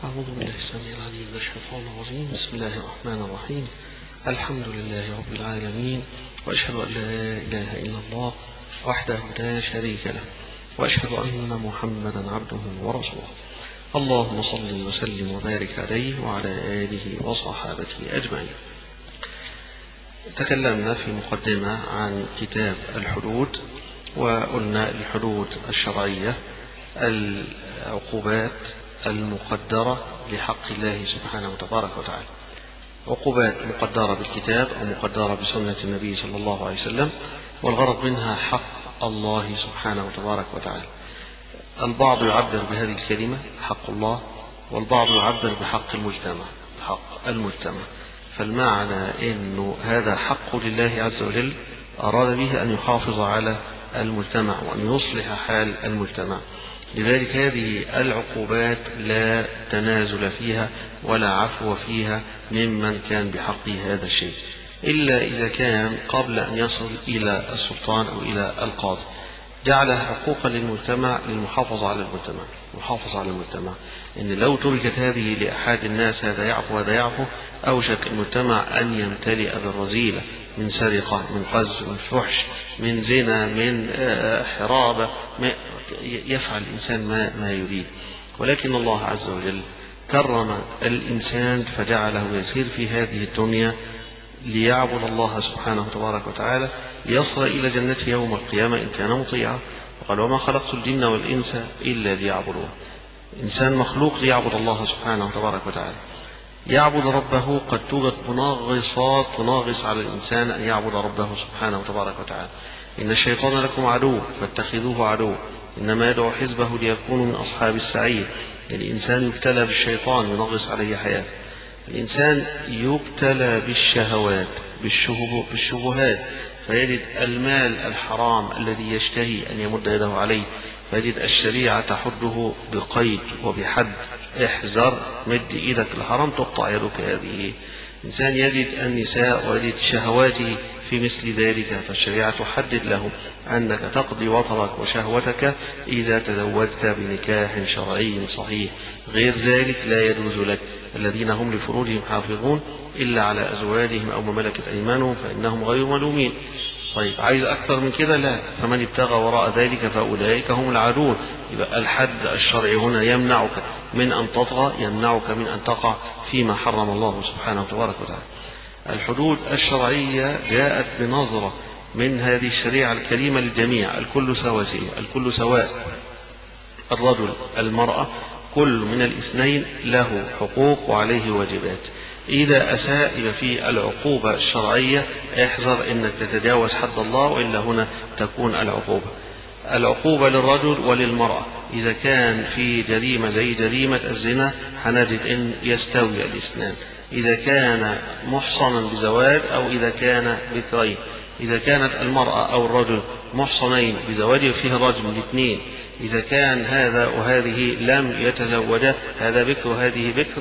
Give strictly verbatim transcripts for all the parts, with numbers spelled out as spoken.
أعوذ بالله السميع العليم من الشيطان الرجيم. بسم الله الرحمن الرحيم. الحمد لله رب العالمين، وأشهد أن لا إله إلا الله وحده لا شريك له، وأشهد أن محمدا عبده ورسوله. اللهم صل وسلم وبارك عليه وعلى آله وصحابته أجمعين. تكلمنا في مقدمة عن كتاب الحدود، وقلنا الحدود الشرعية العقوبات المقدرة لحق الله سبحانه وتبارك وتعالى، عقوبات مقدرة بالكتاب أو مقدرة بسنة النبي صلى الله عليه وسلم، والغرض منها حق الله سبحانه وتبارك وتعالى. البعض يعبر بهذه الكلمة حق الله، والبعض يعبر بحق المجتمع حق المجتمع فالمعنى أنه هذا حق لله عز وجل، أراد به أن يحافظ على المجتمع وأن يصلح حال المجتمع. لذلك هذه العقوبات لا تنازل فيها ولا عفو فيها ممن كان بحقه هذا الشيء، إلا إذا كان قبل أن يصل إلى السلطان أو إلى القاضي جعلها حقوقا للمجتمع للمحافظة على المجتمع المحافظة على المجتمع إن لو تركت هذه لأحد الناس هذا يعفو هذا يعفو، أوشك المجتمع أن يمتلئ بالرذيلة من سرقة، من قذف، من فحش، من زنا، من حرابة، يفعل الإنسان ما, ما يريد. ولكن الله عز وجل كرم الإنسان فجعله يسير في هذه الدنيا ليعبد الله سبحانه وتبارك وتعالى، ليصل إلى جنته يوم القيامة إن كان مطيعا. وقال وما خلقت الجن والإنس إلا ليعبدون. إنسان مخلوق ليعبد الله سبحانه وتبارك وتعالى، يعبد ربه. قد توجد منغصات تناغص على الإنسان أن يعبد ربه سبحانه وتبارك وتعالى. إن الشيطان لكم عدو فاتخذوه عدو، إنما يدعو حزبه ليكونوا من أصحاب السعير. الإنسان يبتلى بالشيطان ينغص عليه حياته. الإنسان يبتلى بالشهوات بالشبهات، فيجد المال الحرام الذي يشتهي أن يمد يده عليه، فيجد الشريعة تحده بقيد وبحد، احذر مد إيدك الحرام تقطع يدك هذه. إنسان يجد النساء ويجد شهواته في مثل ذلك، فالشريعة تحدد له أنك تقضي وطرك وشهوتك إذا تزوجت بنكاح شرعي صحيح، غير ذلك لا يجوز لك. الذين هم لفروجهم حافظون إلا على أزواجهم أو ما ملكت أيمانهم فإنهم غير ملومين. طيب عايز أكثر من كده؟ لا. فمن ابتغى وراء ذلك فأولئك هم العادون. يبقى الحد الشرعي هنا يمنعك من أن تطغى، يمنعك من أن تقع فيما حرم الله سبحانه وتبارك وتعالى. الحدود الشرعية جاءت بنظرة من هذه الشريعة الكريمة للجميع، الكل سواسية، الكل سواء، الرجل المرأة، كل من الاثنين له حقوق وعليه واجبات. إذا أساء في العقوبة الشرعية احذر أنك تتجاوز حد الله، وإلا هنا تكون العقوبة العقوبة للرجل وللمرأة. إذا كان في جريمة زي جريمة الزنا هنجد أن يستوي الاثنان، إذا كان محصنا بزواج أو إذا كان بكرين. إذا كانت المرأة أو الرجل محصنين بزواج فيه الرجم الاثنين، إذا كان هذا وهذه لم يتزوجا، هذا بكر وهذه بكر،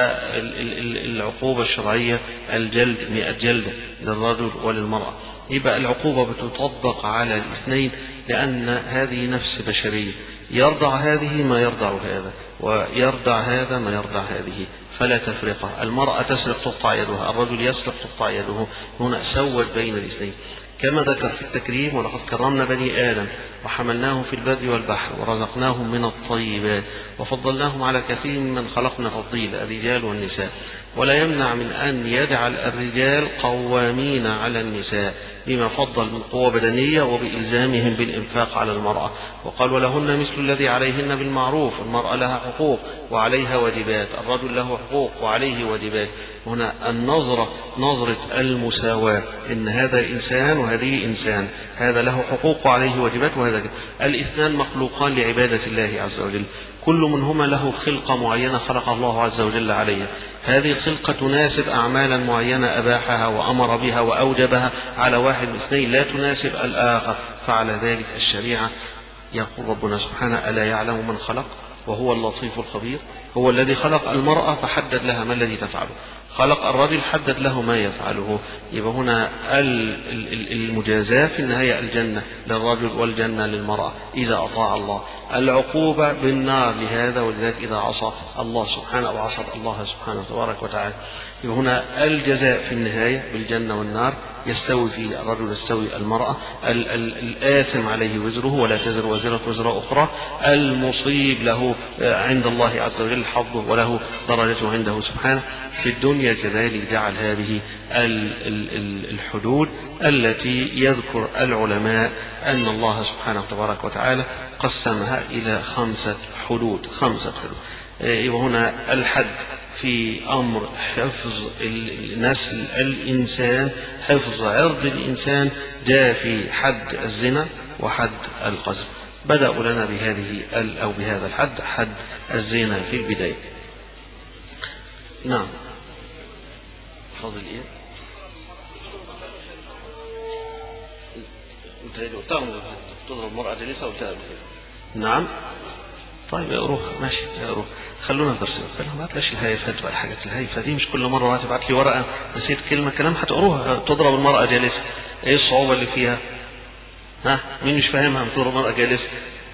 فالعقوبة الشرعية الجلد مئة جلدة للرجل وللمرأة. يبقى العقوبة بتطبق على الاثنين، لأن هذه نفس بشرية، يرضع هذه ما يرضع هذا، ويرضع هذا ما يرضع هذه، فلا تفرقة. المرأة تسرق تقطع يدها، الرجل يسرق تقطع يده. هنا سوت بين الاثنين كما ذكر في التكريم: ولقد كرمنا بني آدم وحملناهم في البر والبحر ورزقناهم من الطيبات وفضلناهم على كثير من خلقنا تفضيلا، الرجال والنساء. ولا يمنع من أن يجعل الرجال قوامين على النساء بما فضل من قوة بدنية وبإلزامهم بالإنفاق على المرأة. وقال ولهن مثل الذي عليهن بالمعروف. المرأة لها حقوق وعليها واجبات، الرجل له حقوق وعليه واجبات. هنا النظرة نظرة المساواة، إن هذا إنسان وهذه إنسان، هذا له حقوق وعليه واجبات، وهذا الاثنان مخلوقان لعبادة الله عز وجل. كل منهما له خلقة معينة خلق الله عز وجل عليها، هذه الخلقة تناسب أعمالا معينة أباحها وأمر بها وأوجبها على واحد اثنين، لا تناسب الآخر. فعلى ذلك الشريعة يقول ربنا سبحانه: ألا يعلم من خلق وهو اللطيف الخبير. هو الذي خلق المرأة فحدد لها ما الذي تفعله، خلق الرجل حدد له ما يفعله. يبقى هنا المجازاة في النهاية الجنة للرجل والجنة للمرأة إذا أطاع الله، العقوبة بالنار لهذا ولذلك إذا عصى الله سبحانه أو عصى الله سبحانه تبارك وتعالى. يبقى هنا الجزاء في النهاية بالجنة والنار، يستوي فيه الرجل يستوي المرأة، ال ال الآثم عليه وزره ولا تزر وزرة وزر أخرى، المصيب له عند الله عز وجل حظه وله درجته عنده سبحانه. في الدنيا كذلك جعل هذه الحدود التي يذكر العلماء أن الله سبحانه تبارك وتعالى قسمها إلى خمسة حدود خمسة حدود. وهنا الحد في أمر حفظ نسل الإنسان، حفظ عرض الإنسان، جاء في حد الزنا وحد القذف. بدأوا لنا بهذه أو بهذا الحد، حد الزنا في البداية. نعم. فاضل إيه؟ أنت تضرب المرأة جلسة وتقابل. نعم. طيب اقروها ماشي اقروها، خلونا ندرس. ما تلاش الهايفات بقى، الحاجات الهايفه دي مش كل مره تبعت لي ورقه نسيت كلمه كلام هتقروها. تضرب المراه جالسه، ايه الصعوبه اللي فيها؟ ها مين مش فاهمها؟ تضرب المراه جالسه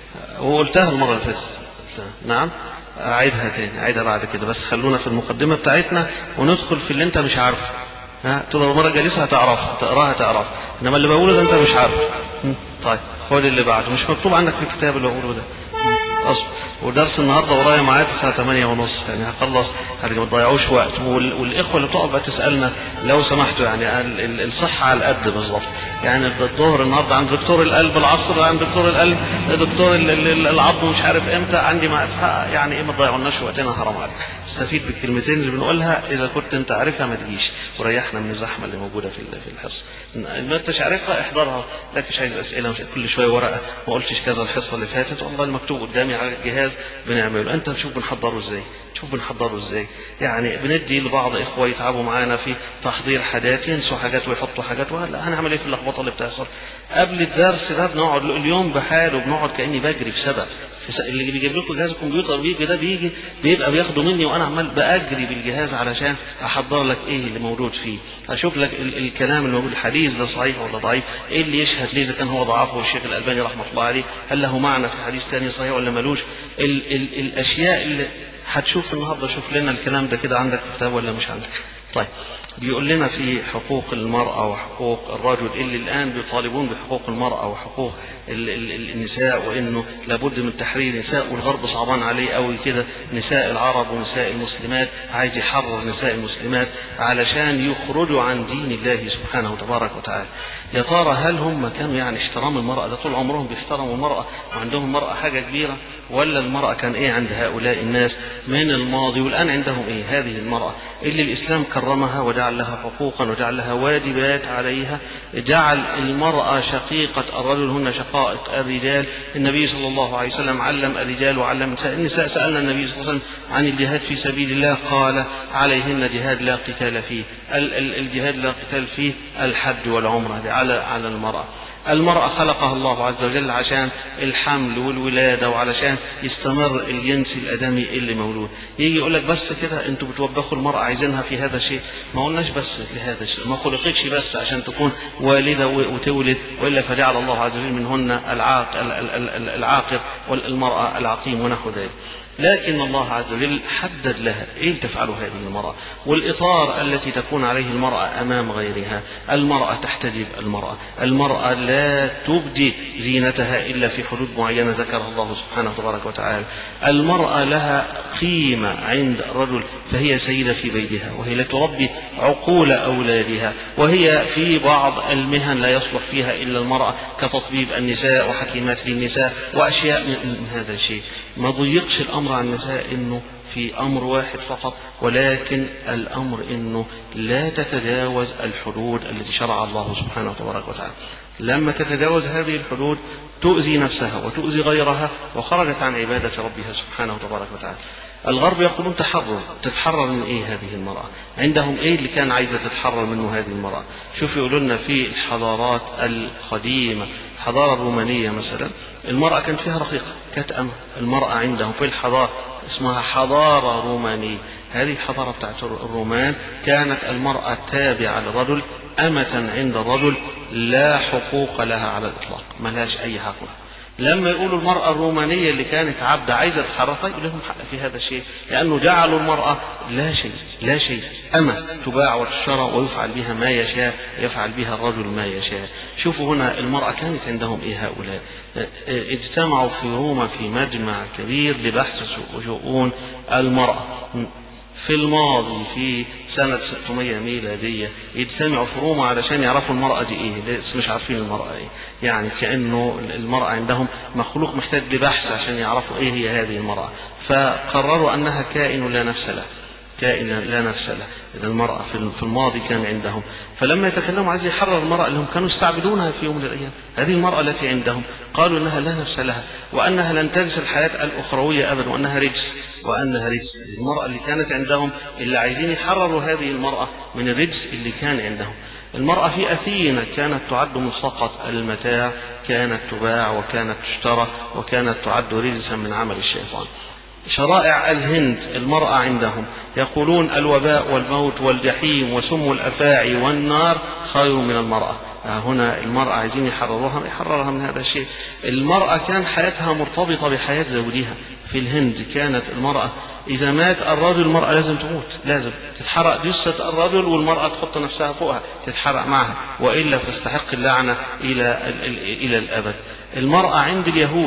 وقلتها المره اللي فاتت. نعم اعيدها تاني، اعيدها بعد كده، بس خلونا في المقدمه بتاعتنا وندخل في اللي انت مش عارفه. ها تضرب المراه جالسه هتعرفها، تقراها تعرف، انما اللي بقوله ده انت مش عارفه. طيب خد اللي بعده، مش مكتوب عندك في الكتاب اللي بقوله ده أصبر. ودرس النهارده ورايا معاد الساعه ثمانية ونص، يعني هخلص ما تضيعوش وقت. والاخوه اللي بتقعد بقى تسالنا لو سمحتوا، يعني الصحه على القد بالظبط. يعني الظهر النهارده عند دكتور القلب، العصر عند دكتور القلب، دكتور العظم مش عارف امتى، عندي ما يعني ايه، ما تضيعوناش وقتنا حرام عليك. استفيد بالكلمتين اللي بنقولها، اذا كنت انت عارفها ما تجيش وريحنا من الزحمه اللي موجوده في في الحصه. ما انتش عارفها احضرها، لكن مش عايز اسئله، مش كل شويه ورقه ما قلتش كذا الحصه اللي فاتت، والله المكتوب قدامي على الجهاز بنعمله. انت تشوف بنحضره ازاي، تشوف بنحضره ازاي. يعني بندي لبعض اخوه يتعبوا معانا في تحضير حاجات، ينسوا حاجات ويحطوا حاجات، وهلا هنعمل ايه في اللخبطه اللي بتحصل قبل الدرس ده؟ بنقعد اليوم بحاله، بنقعد كاني بجري في سبق. اللي بيجيب لكم جهاز الكمبيوتر بيجي ده بيجي بيبقى بياخده مني وانا عمال باجري بالجهاز علشان احضر لك ايه اللي موجود فيه، اشوف لك ال الكلام اللي موجود، الحديث ده صحيح ولا ضعيف، ايه اللي يشهد ليه اذا كان هو ضعفه الشيخ الالباني رحمه الله عليه، هل له معنى في حديث ثاني صحيح ولا ملوش. ال ال الاشياء اللي هتشوف النهارده، شوف لنا الكلام ده كده عندك في كتاب ولا مش عندك. طيب بيقول لنا في حقوق المرأة وحقوق الرجل، اللي الآن بيطالبون بحقوق المرأة وحقوق ال ال النساء، وإنه لابد من تحرير النساء، والغرب صعبان عليه قوي كده، نساء العرب ونساء المسلمات، عايز يحرر نساء المسلمات علشان يخرجوا عن دين الله سبحانه تبارك وتعالى. يا ترى هل هم كانوا يعني احترام المرأة ده طول عمرهم بيحترموا المرأة وعندهم المرأة حاجة كبيرة، ولا المرأة كان ايه عند هؤلاء الناس من الماضي، والآن عندهم ايه هذه المرأة اللي الإسلام كرمها وجعل لها حقوقا وجعل لها واجبات عليها، جعل المرأة شقيقة الرجل، هن شقائق الرجال. النبي صلى الله عليه وسلم علم الرجال وعلم النساء. النساء سألنا النبي صلى الله عليه وسلم عن الجهاد في سبيل الله، قال عليهن جهاد لا قتال فيه. الجهاد لا قتال فيه الحج والعمرة على على المرأة. المرأة خلقها الله عز وجل عشان الحمل والولادة وعلشان يستمر الجنس الآدمي اللي مولود. يجي يقول لك بس كده انتوا بتوبخوا المرأة عايزينها في هذا الشيء، ما قلناش بس لهذا الشيء، ما خلقتش بس عشان تكون والدة وتولد، وإلا فجعل الله عز وجل منهن العاق العاقر والمرأة العقيم ونحو ذلك. لكن الله عز وجل حدد لها ايه تفعل هذه المرأة، والإطار التي تكون عليه المرأة أمام غيرها. المرأة تحتجب، المرأة المرأة لا تبدي زينتها إلا في حدود معينة ذكرها الله سبحانه تبارك وتعالى. المرأة لها قيمة عند الرجل، فهي سيدة في بيتها، وهي لا تربي عقول أولادها، وهي في بعض المهن لا يصلح فيها إلا المرأة، كتطبيب النساء وحكيمات للنساء وأشياء من هذا الشيء. ما ضيقش الأمر عن النساء إنه في أمر واحد فقط، ولكن الأمر أنه لا تتجاوز الحدود التي شرع الله سبحانه وتبارك وتعالى. لما تتجاوز هذه الحدود تؤذي نفسها وتؤذي غيرها وخرجت عن عبادة ربها سبحانه وتبارك وتعالى. الغرب يقولون تحرر. تتحرر من ايه هذه المرأة؟ عندهم ايه اللي كان عايزة تتحرر منه هذه المرأة؟ شوف يقولوا لنا في الحضارات القديمة، الحضارة الرومانية مثلا، المرأة كانت فيها رقيقة، كانت أمة. المرأة عندهم في الحضارة اسمها حضارة رومانية. هذه الحضارة بتاعت الرومان كانت المرأة تابعة للرجل، أمة عند الرجل، لا حقوق لها على الإطلاق، ما لهاش أي حق. لما يقولوا المرأة الرومانية اللي كانت عبدة عايزة تتحرر، طيب لهم حق في هذا الشيء، لأنه جعلوا المرأة لا شيء، لا شيء، أمة تباع وتشترى ويفعل بها ما يشاء، يفعل بها الرجل ما يشاء. شوفوا هنا المرأة كانت عندهم إيه هؤلاء؟ اجتمعوا في روما في مجمع كبير لبحث شؤون المرأة في الماضي في سنة ستمائة ميلادية، يجتمعوا في روما علشان يعرفوا المرأة دي ايه، لسه مش عارفين المرأة ايه، يعني كأنه المرأة عندهم مخلوق محتاج لبحث عشان يعرفوا ايه هي هذه المرأة. فقرروا انها كائن لا نفس له، كائن لا نفس له. إذا المرأة في الماضي كان عندهم، فلما يتكلموا عايز يحرر المرأة اللي هم كانوا يستعبدونها في يوم من الأيام، هذه المرأة التي عندهم قالوا أنها لا نفس لها، وأنها لن ترث الحياة الأخروية أبدا، وأنها رجس، وأنها رجس. المرأة اللي كانت عندهم اللي عايزين يحرروا هذه المرأة من الرجس اللي كان عندهم. المرأة في أثينا كانت تعد ملصقة المتاع، كانت تباع وكانت تشترى وكانت تعد رجسا من عمل الشيطان. شرائع الهند المرأة عندهم يقولون الوباء والموت والجحيم وسم الأفاعي والنار خير من المرأة. هنا المرأة عايزين يحرروها، يحررها من هذا الشيء. المرأة كان حياتها مرتبطة بحياة زوجها. في الهند كانت المرأة إذا مات الرجل المرأة لازم تموت، لازم تتحرق جثة الرجل والمرأة تحط نفسها فوقها تتحرق معها، وإلا تستحق اللعنة إلى إلى الأبد. المرأة عند اليهود،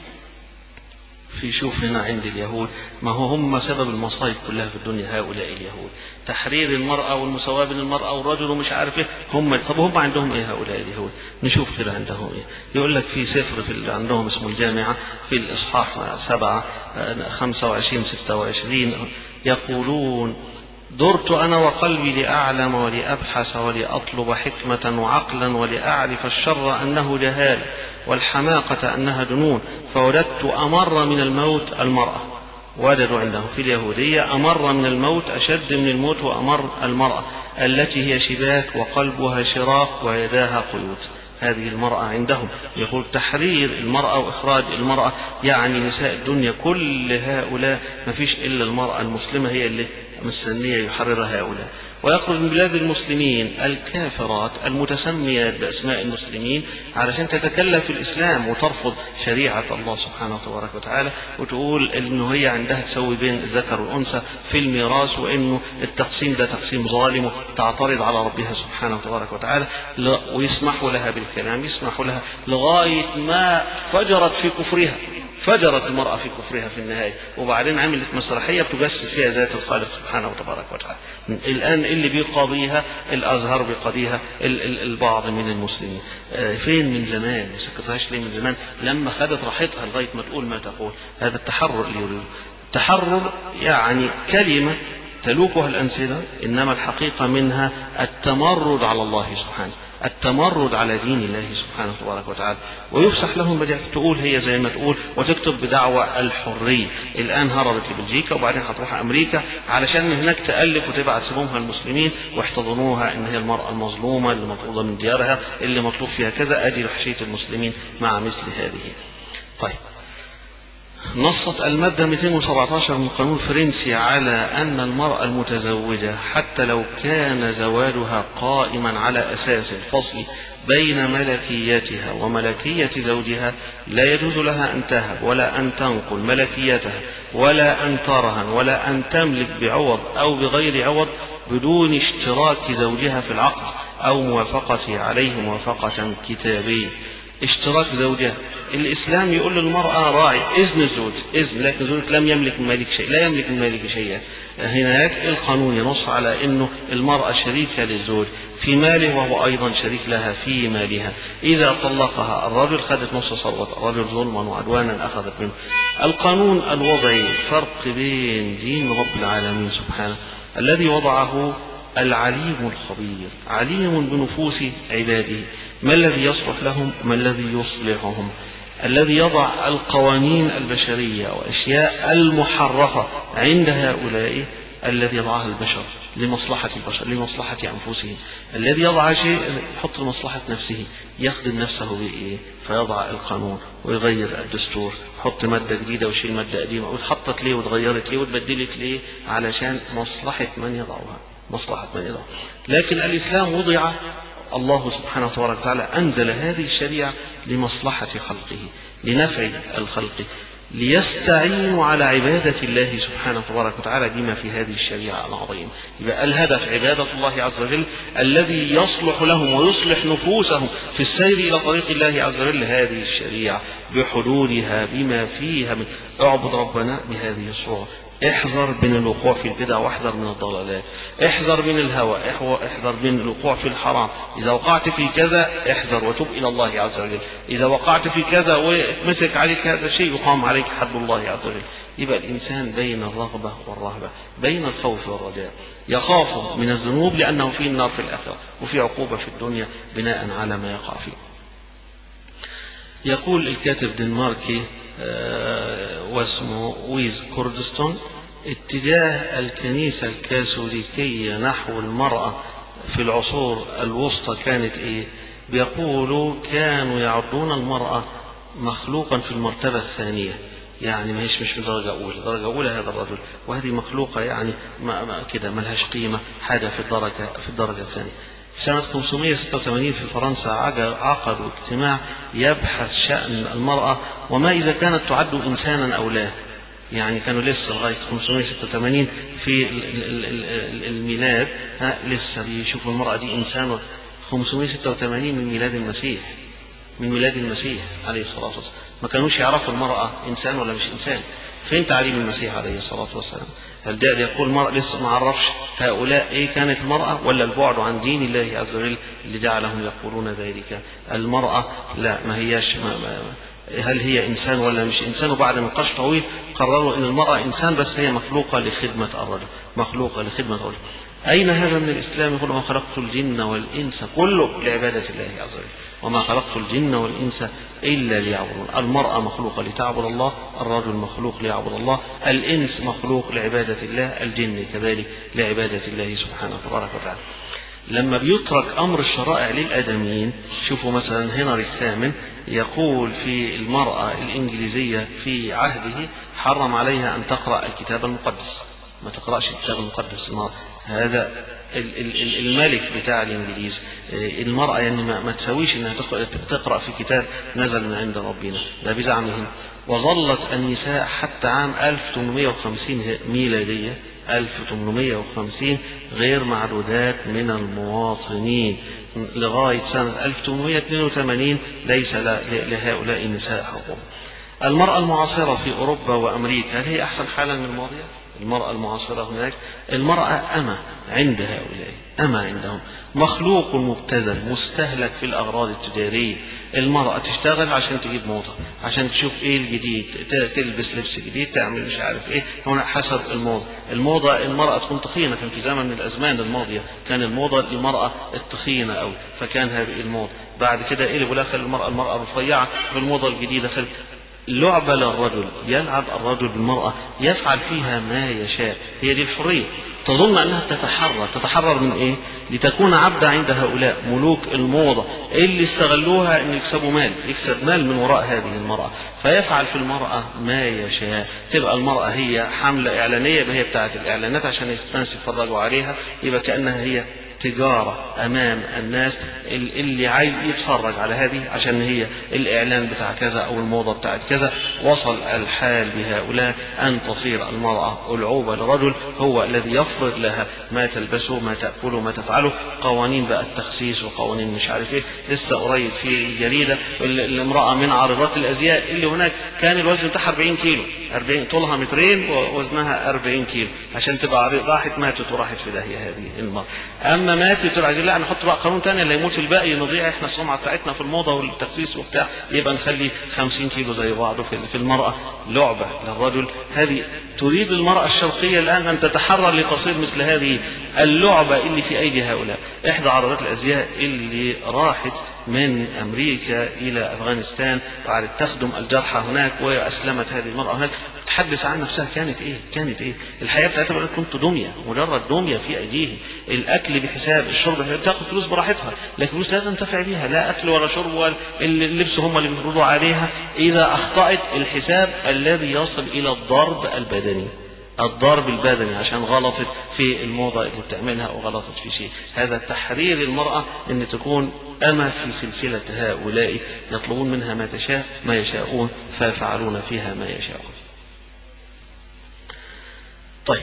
في شوف هنا عند اليهود، ما هو هم سبب المصائب كلها في الدنيا هؤلاء اليهود، تحرير المرأة والمساواة بين المرأة والرجل ومش عارف ايه. هم طب هم عندهم ايه هؤلاء اليهود؟ نشوف كده عندهم ايه. يقول لك في سفر في اللي عندهم اسمه الجامعة في الإصحاح سبعة خمسة وعشرين ستة وعشرين يقولون: درت أنا وقلبي لأعلم ولأبحث ولأطلب حكمة وعقلا ولأعرف الشر أنه جهال والحماقة أنها جنون، فوجدت أمر من الموت المرأة. وجدوا عندهم في اليهودية أمر من الموت أشد من الموت وأمر المرأة التي هي شباك وقلبها شراق ويداها قيود. هذه المرأة عندهم. يقول تحرير المرأة وإخراج المرأة، يعني نساء الدنيا كل هؤلاء ما فيش إلا المرأة المسلمة هي اللي مستنية يحرر هؤلاء. ويخرج من بلاد المسلمين الكافرات المتسميات بأسماء المسلمين علشان تتكلم في الإسلام وترفض شريعة الله سبحانه وتبارك وتعالى، وتقول إنه هي عندها تسوي بين الذكر والأنثى في الميراث، وإنه التقسيم ده تقسيم ظالم، وتعترض على ربها سبحانه وتبارك وتعالى، ويسمحوا لها بالكلام، يسمحوا لها لغاية ما فجرت في كفرها، فجرت المرأة في كفرها في النهاية، وبعدين عملت مسرحية بتجسد فيها ذات الخالق سبحانه وتبارك وتعالى. الآن اللي بيقاضيها الأزهر، بيقاضيها البعض من المسلمين. فين من زمان؟ ما سكتهاش ليه من زمان لما خدت راحتها لغاية ما تقول ما تقول؟ هذا التحرر اللي يريد. التحرر يعني كلمة تلوكها الأنسنة، إنما الحقيقة منها التمرد على الله سبحانه، التمرد على دين الله سبحانه وتبارك وتعالى. ويفسح لهم مجال تقول هي زي ما تقول وتكتب بدعوى الحرية. الآن هربت لبلجيكا وبعدين هتروح أمريكا علشان هناك تألف وتبعت سمومها المسلمين ويحتضنوها إن هي المرأة المظلومة اللي مطلوبة من ديارها، اللي مطلوب فيها كذا، أدي وحشية المسلمين مع مثل هذه. طيب، نصت المادة مئتين وسبعة عشر من القانون الفرنسي على أن المرأة المتزوجة حتى لو كان زواجها قائما على أساس الفصل بين ملكيتها وملكية زوجها لا يجوز لها أن تهب ولا أن تنقل ملكيتها ولا أن ترهن ولا أن تملك بعوض أو بغير عوض بدون اشتراك زوجها في العقد أو موافقته عليه موافقة كتابية. اشتراك زوجها. الإسلام يقول للمرأة راعي إذن الزوج إذن، لكن زوجك لم يملك من مالك شيء، لا يملك من مالك شيئا. هناك القانون ينص على أنه المرأة شريكة للزوج في ماله وهو أيضا شريك لها في مالها. إذا طلقها الرجل خدت نص ثروة الرجل ظلما وعدوانا أخذت منه. القانون الوضعي فرق بين دين رب العالمين سبحانه الذي وضعه العليم الخبير، عليم بنفوس عباده، ما الذي يصلح لهم ما الذي يصلحهم، الذي يضع القوانين البشرية وأشياء المحرفة عند هؤلاء الذي يضعها البشر لمصلحة البشر لمصلحة أنفسهم. الذي يضع شيء يحط لمصلحة نفسه، يخدم نفسه بإيه؟ فيضع القانون ويغير الدستور، يحط مادة جديدة ويشيل مادة قديمة، وتحطت ليه وتغيرت ليه وتبدلت ليه؟ علشان مصلحة من يضعها، مصلحة من يضعها. لكن الإسلام وضع، الله سبحانه وتعالى أنزل هذه الشريعة لمصلحة خلقه، لنفع الخلق، ليستعينوا على عبادة الله سبحانه وتعالى بما في هذه الشريعة العظيمة. يبقى الهدف عبادة الله عز وجل الذي يصلح لهم ويصلح نفوسهم في السير إلى طريق الله عز وجل. هذه الشريعة بحدودها بما فيها من اعبد ربنا بهذه الصورة، احذر من الوقوع في البدع واحذر من الضلالات، احذر من الهوى، احذر من الوقوع في الحرام. إذا وقعت في كذا احذر وتب إلى الله عز وجل، إذا وقعت في كذا ومسك عليك هذا الشيء يقام عليك حد الله عز وجل. يبقى الإنسان بين الرغبة والرهبة، بين الخوف والرجاء، يخاف من الذنوب لأنه فيه النار في الآخرة وفي عقوبة في الدنيا بناء على ما يقع فيه. يقول الكاتب دنماركي واسمه ويز كوردستون: اتجاه الكنيسة الكاثوليكية نحو المرأة في العصور الوسطى كانت ايه؟ بيقولوا كانوا يعدون المرأة مخلوقا في المرتبة الثانية، يعني ما هيش مش في درجة أولى، درجة أولى هذا الرجل، وهذه مخلوقة يعني ما ما كده ما لهاش قيمة، حاجة في الدرجة في الدرجة الثانية. سنة خمسمائة وستة وثمانين في فرنسا عقدوا اجتماع يبحث شأن المرأة وما إذا كانت تعد إنسانا أو لا. يعني كانوا لسه لغاية خمسمائة وستة وثمانين في الميلاد ها لسه بيشوفوا المرأة دي إنسان. خمسمائة وستة وثمانين من ميلاد المسيح، من ميلاد المسيح عليه الصلاة والسلام، ما كانوش يعرفوا المرأة إنسان ولا مش إنسان. فين تعليم المسيح عليه الصلاة والسلام؟ هل ده يقول المرأة لسه ما عرفش هؤلاء إيه كانت المرأة، ولا البعد عن دين الله عز وجل اللي جعلهم يقولون ذلك؟ المرأة لا ما هياش ما ما هل هي إنسان ولا مش إنسان؟ وبعد نقاش طويل قرروا أن المرأة إنسان بس هي مخلوقة لخدمة الرجل، مخلوقة لخدمة الرجل. أين هذا من الإسلام؟ يقول: وما خلقت الجن والإنس كله لعبادة الله عز وجل، وما خلقت الجن والإنس إلا ليعبدون. المرأة مخلوقة لتعبد الله، الرجل مخلوق ليعبد الله، الإنس مخلوق لعبادة الله، الجن كذلك لعبادة الله سبحانه وتعالى. لما بيترك أمر الشرائع للآدميين، شوفوا مثلا هنري الثامن يقول في المرأة الإنجليزية في عهده حرم عليها أن تقرأ الكتاب المقدس، ما تقرأش الكتاب المقدس. هذا الملك بتاع الإنجليز، المرأة يعني ما تسويش أنها تقرأ في كتاب نزل من عند ربنا، ده بزعمهم. وظلت النساء حتى عام ألف وثمانمائة وخمسين ميلادية، ألف وثمانمائة وخمسين، غير معدودات من المواطنين لغاية سنة ألف وثمانمائة واثنين وثمانين ليس لهؤلاء النساء حقوق. المرأة المعاصرة في أوروبا وأمريكا هل هي أحسن حالا من الماضية؟ المرأة المعاصرة هناك المرأة أما عند هؤلاء، أما عندهم مخلوق مبتذل مستهلك في الأغراض التجارية. المرأة تشتغل عشان تجيب موضة، عشان تشوف ايه الجديد، تلبس لبس جديد، تعمل مش عارف ايه، هنا حسب الموضة. الموضة المرأة تكون تخينة، كان في زمن من الأزمان الماضية كان الموضة للمرأة التخينة أوي، فكان هذه الموضة. بعد كده قلبوا لا خلي المرأة المرأة الرفيعة، في الموضة الجديدة خلي لعبة للرجل، يلعب الرجل بالمرأة، يفعل فيها ما يشاء، هي دي الحرية. تظن أنها تتحرر، تتحرر من إيه؟ لتكون عبدة عند هؤلاء ملوك الموضة اللي استغلوها أن يكسبوا مال، يكسب مال من وراء هذه المرأة، فيفعل في المرأة ما يشاء. تبقى المرأة هي حملة إعلانية، هي بتاعت الإعلانات عشان الناس يتفرجوا عليها، يبقى كأنها هي تجارة أمام الناس اللي عايز يتفرج على هذه عشان هي الإعلان بتاع كذا أو الموضة بتاعت كذا. وصل الحال بهؤلاء أن تصير المرأة ألعوبة لرجل هو الذي يفرض لها ما تلبسه ما تأكله ما تفعله. قوانين بقى التخسيس وقوانين مش عارف ايه. لسه قريب في جريدة الامرأة من عارضات الأزياء اللي هناك كان الوزن بتاعها أربعين كيلو، أربعين طولها مترين ووزنها أربعين كيلو، عشان تبقى راحت ماتت وراحت في داهية هذه المرأة. أما ماتت وعايزين لا نحط بقى قانون تاني اللي يموت الباقي نضيع احنا السمعة بتاعتنا في الموضة والتخسيس وبتاع، يبقى نخلي خمسين كيلو زي بعضه في المرأة. لعبة للرجل. هذه تريد المرأة الشرقية الآن أن تتحرر لتصير مثل هذه اللعبة اللي في أيدي هؤلاء. إحدى عرضات الأزياء اللي راحت من أمريكا إلى أفغانستان وقعدت تخدم الجرحى هناك وأسلمت هذه المرأة هناك، تحدث عن نفسها كانت إيه كانت إيه الحياة بتاعتها. كنت دمية، مجرد دمية في أيديه، الأكل بحساب، الشرب بحساب، تأخذ فلوس براحتها، لكن فلوس لا تنتفع بها، لا أكل ولا شرب ولا اللبس هم اللي بيفرضوا عليها. إذا أخطأت الحساب الذي يصل إلى الضرب البدني، الضرب البدني عشان غلطت في الموضة اللي بتعملها أو غلطت في شيء. هذا تحرير المرأة أن تكون أما في سلسلة هؤلاء يطلبون منها ما تشاء ما يشاءون فيفعلون فيها ما يشاءون. طيب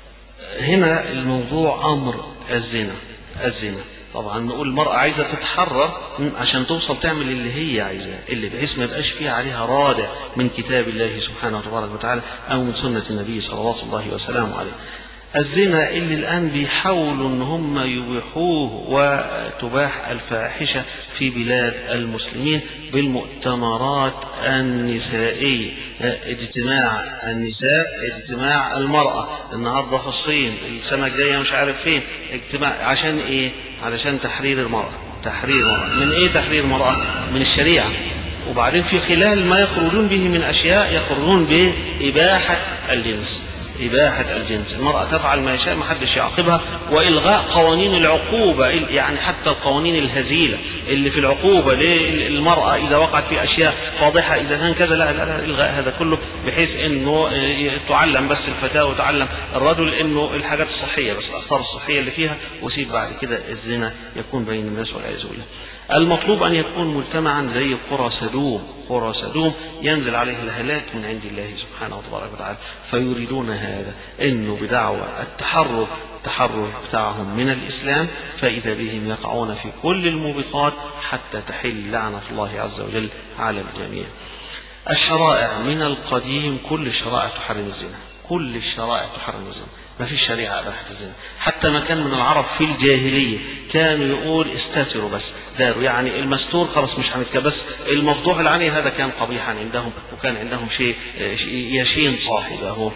هنا الموضوع أمر الزنا. الزنا طبعا نقول المرأة عايزة تتحرر عشان توصل تعمل اللي هي عايزاه، اللي بحيث ما يبقاش فيها عليها رادع من كتاب الله سبحانه وتبارك وتعالى أو من سنة النبي صلى الله عليه وسلم عليه. الزنا اللي الآن بيحاولوا ان هم يبيحوه وتباح الفاحشة في بلاد المسلمين بالمؤتمرات النسائية، اجتماع النساء، اجتماع المرأة، النهاردة في الصين، السنة الجاية مش عارف فين، اجتماع عشان ايه؟ علشان تحرير المرأة. تحرير المرأة من ايه؟ تحرير المرأة من الشريعة. وبعدين في خلال ما يخرجون به من أشياء يخرجون بإباحة الجنس. إباحة الجنس، المرأة تفعل ما يشاء ما حدش يعاقبها، وإلغاء قوانين العقوبة، يعني حتى القوانين الهزيلة اللي في العقوبة للمرأة إذا وقعت في أشياء فاضحة، إذا كان كذا لا لا لا إلغاء هذا كله، بحيث إنه تعلم بس الفتاة وتعلم الرجل إنه الحاجات الصحية بس، الأخطار الصحية اللي فيها، وسيب بعد كده الزنا يكون بين الناس والعياذ بالله. المطلوب أن يكون مجتمعا زي قرى سدوم. قرى سدوم ينزل عليه الهلاك من عند الله سبحانه وتبارك وتعالى، فيريدون هذا إنه بدعوى التحرر التحرر بتاعهم من الإسلام، فإذا بهم يقعون في كل الموبقات حتى تحل لعنة الله عز وجل على الجميع. الشرائع من القديم كل الشرائع تحرم الزنا، كل الشرائع تحرم الزنا، ما في شريعة أباحت الزنا. حتى ما كان من العرب في الجاهلية كانوا يقول استتروا بس، داروا يعني المستور خلاص مش هنتكلم، بس المفضوح العليه هذا كان قبيحا عندهم، وكان عندهم شيء يشين صاحبه.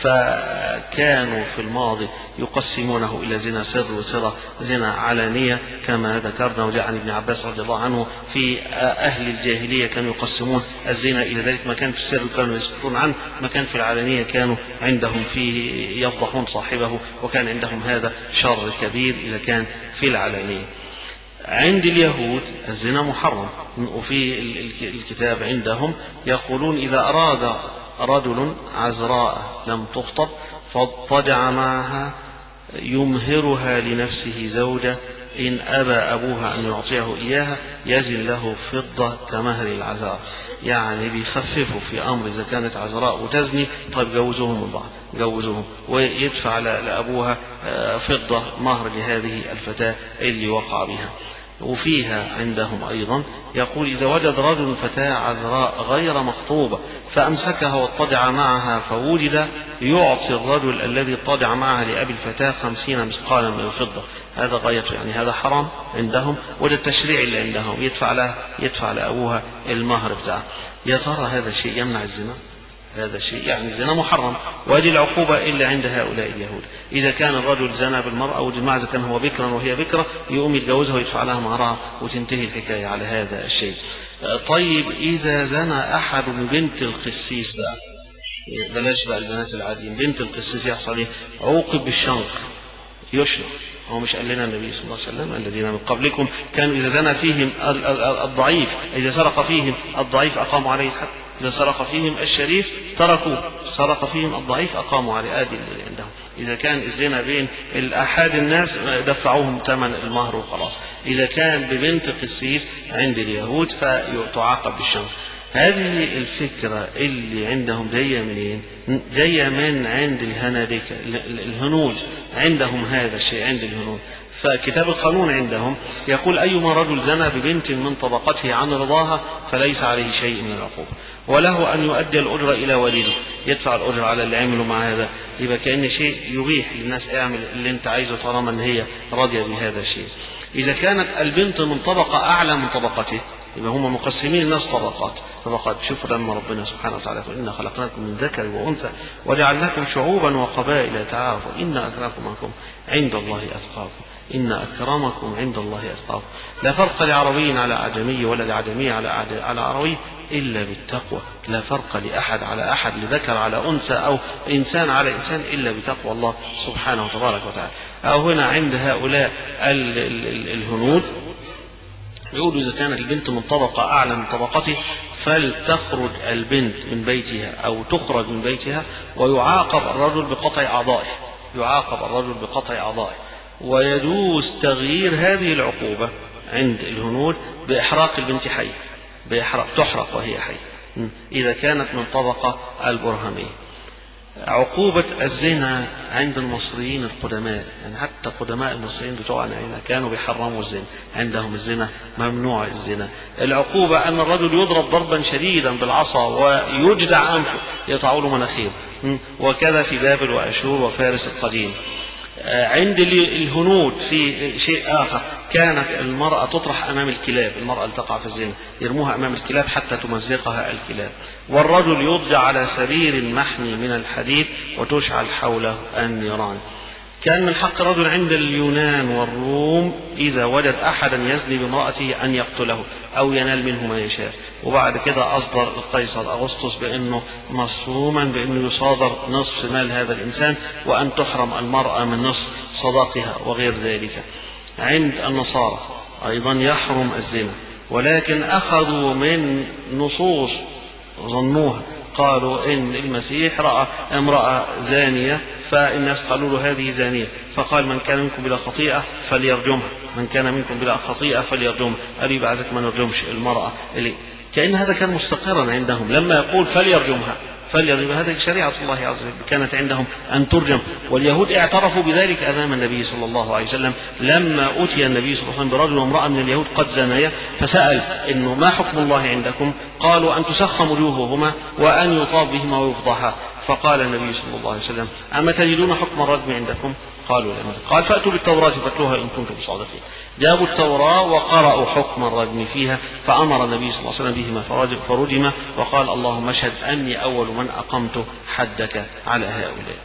فكانوا في الماضي يقسمونه إلى زنا سر وسرة، زنا علانية كما ذكرنا، وجاء عن ابن عباس رضي الله عنه في أهل الجاهلية كانوا يقسمون الزنا إلى ذلك، ما كان في السر كانوا يسكتون عنه، ما كان في العلانية كانوا عندهم فيه يفضحون صاحبه، وكان عندهم هذا شر كبير إذا كان في العلانية. عند اليهود الزنا محرم، وفي الكتاب عندهم يقولون إذا أراد رجل عذراء لم تخطب فاضطجع معها يمهرها لنفسه زوجة، إن أبى أبوها أن يعطيه إياها يزن له فضة كمهر العذراء، يعني بيخففوا في أمر إذا كانت عذراء وتزني، طيب جوزوهم من بعض، جوزوهم ويدفع لأبوها فضة مهر لهذه الفتاة اللي وقع بها. وفيها عندهم أيضا يقول إذا وجد رجل فتاة عذراء غير مخطوبة فأمسكها واضطجع معها فوجد يعطي الرجل الذي اضطجع معها لأبي الفتاة خمسين مثقالا من الفضة. هذا غايته، يعني هذا حرام عندهم، وده التشريع اللي عندهم، يدفع لها يدفع لأبوها المهر بتاعه. يا ترى هذا الشيء يمنع الزنا؟ هذا الشيء يعني الزنا محرم، وهذه العقوبة إلا عند هؤلاء اليهود. إذا كان الرجل زنى بالمرأة والجماعة إذا كان هو بكرا وهي بكرة يقوم يتجوزها ويدفع لها مهرها وتنتهي الحكاية على هذا الشيء. طيب إذا زنى أحد من بنت القسيس بقى، بلاش بقى البنات العاديين، بنت القسيس يحصل إيه؟ عوقب بالشنق، يشنق. هو مش قال لنا النبي صلى الله عليه وسلم الذين من قبلكم كانوا إذا زنى فيهم الضعيف، إذا سرق فيهم الضعيف أقاموا عليه الحد، إذا سرق فيهم الشريف تركوه، سرق فيهم الضعيف أقاموا عليه. آدي اللي عندهم إذا كان الزنا بين الأحد الناس دفعوهم ثمن المهر وخلاص. إذا كان ببنت قسيس عند اليهود فتعاقب بالشمس. هذه الفكرة اللي عندهم جاية منين؟ جاية من عند الهنادكة الهنود، عندهم هذا الشيء عند الهنود. فكتاب القانون عندهم يقول أيما رجل زنى ببنت من طبقته عن رضاها فليس عليه شيء من العقوبة، وله أن يؤدي الأجرة إلى والده، يدفع الأجرة على اللي عمله مع هذا. يبقى كأن شيء يبيح للناس اعمل اللي انت عايزه طالما ان هي راضية بهذا الشيء. إذا كانت البنت من طبقة أعلى من طبقته يبقى هم مقسمين الناس طبقات طبقات. شوف لما ربنا سبحانه وتعالى يقول إنا خلقناكم من ذكر وأنثى وجعلناكم شعوبا وقبائل تعارفوا إن أكرمكم عند الله أتقاكم إن أكرمكم عند الله أتقاكم. لا فرق لعربي على أعجمي ولا لعجمي على على عربي إلا بالتقوى. لا فرق لأحد على أحد، لذكر على أنثى أو إنسان على إنسان إلا بتقوى الله سبحانه وتبارك وتعالى. أو هنا عند هؤلاء ال ال ال الهنود يقولوا إذا كانت البنت من طبقة أعلى من طبقته فلتخرج البنت من بيتها أو تخرج من بيتها، ويعاقب الرجل بقطع أعضائه يعاقب الرجل بقطع أعضائه ويجوز تغيير هذه العقوبة عند الهنود بإحراق البنت حية، بإحراق تحرق وهي حية إذا كانت من طبقة البرهمية. عقوبة الزنا عند المصريين القدماء، يعني حتى قدماء المصريين بتوعنا هنا كانوا بيحرموا الزنا، عندهم الزنا ممنوع الزنا. العقوبة أن الرجل يضرب ضربا شديدا بالعصا ويجدع أنفه يقطعوا له مناخيره، وكذا في بابل وأشور وفارس القديم. عند الهنود في شيء آخر، كانت المرأة تطرح أمام الكلاب، المرأة اللي تقع في الزنا يرموها أمام الكلاب حتى تمزقها الكلاب. والرجل يضجع على سرير محمي من الحديد وتشعل حوله النيران. كان من حق الرجل عند اليونان والروم إذا وجد أحدا يزني بامرأته أن يقتله أو ينال منه ما يشاء. وبعد كده أصدر القيصر أغسطس بأنه مصروما بأنه يصادر نصف مال هذا الإنسان وأن تحرم المرأة من نصف صداقها وغير ذلك. عند النصارى أيضا يحرم الزنا، ولكن أخذوا من نصوص ظنوها، قالوا إن المسيح رأى امرأة زانية فالناس قالوا له هذه زانية، فقال من كان منكم بلا خطيئة فليرجمها، من كان منكم بلا خطيئة فليرجمها. قالوا بعدك ما نرجمش المرأة اللي كأن هذا كان مستقرا عندهم لما يقول فليرجمها فليرجم. هذه شريعة الله عز وجل كانت عندهم أن ترجم، واليهود اعترفوا بذلك أمام النبي صلى الله عليه وسلم لما أتي النبي صلى الله عليه وسلم برجل وامرأة من اليهود قد زنيا، فسأل إنه ما حكم الله عندكم؟ قالوا أن تسخم وجوههما وأن يطاب بهما ويفضحا. فقال النبي صلى الله عليه وسلم أما تجدون حكم الرجم عندكم؟ قالوا لا. قال فأتوا بالتوراة فاتلوها إن كنتم صادقين. جابوا التوراة وقرأوا حكم الرجم فيها، فأمر النبي صلى الله عليه وسلم بهما فرجم، وقال اللهم اشهد أني أول من أقمت حدك على هؤلاء.